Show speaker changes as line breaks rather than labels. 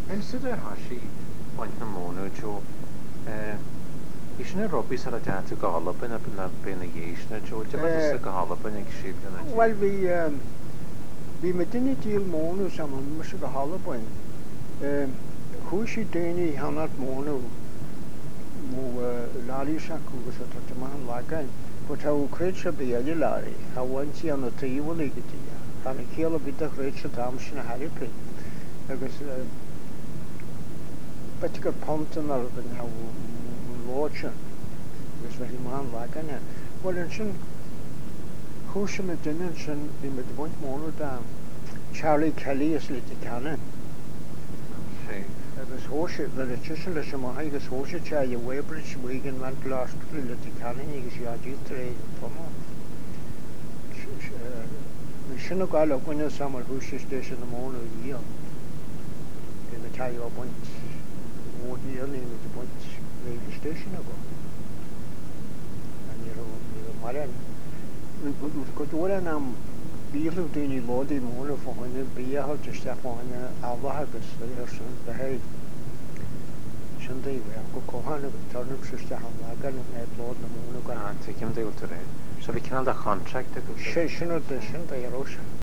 En sydd hashi pwynt na mônw jo isna robi sara jatu galop yn y ieis na jo jabad ys y galop yn eich sib yn y
Wel, fi medyn ni deal mônw sam yn mysig o halabwyn. Hwy si dyn i hanad mônw mw lari sacw gyda tot yma yn lagan. Bod haw cryd sy'n biel i lari, hawan ti an o teiwl i gyda ia. Han y cael o byd o cryd sy'n dam sy'n harri pryd. Agos, beth yw'r pont yn ar ydyn haw lod sy'n. Agos felly ma'n lagan ia. Wel, yn sy'n hwy sy'n medyn yn sy'n fi medyn bwynt mônw da. Charlie Kelly ys lit i canan. Agus hóise le tuise leis sem agus hóise te a Weybridge Wigan man glasú le canan agus iadúré fama. Sinna gáil a gine sam húse station na móna díal. Dé na taí á buint módíalí na de buint réidir station a go. Ní mar go dúra am bílú daoine lódaí móna fáinne bíahal te steáinne ábhathe agus ar sin behéid. Sin daí bhfuil go cóhanna go tarnam sa steán legan na blód na móna gan.
Te cym ddiw dy re. So fi cynnal da contract y gwrs?
Sin daí ar ósa.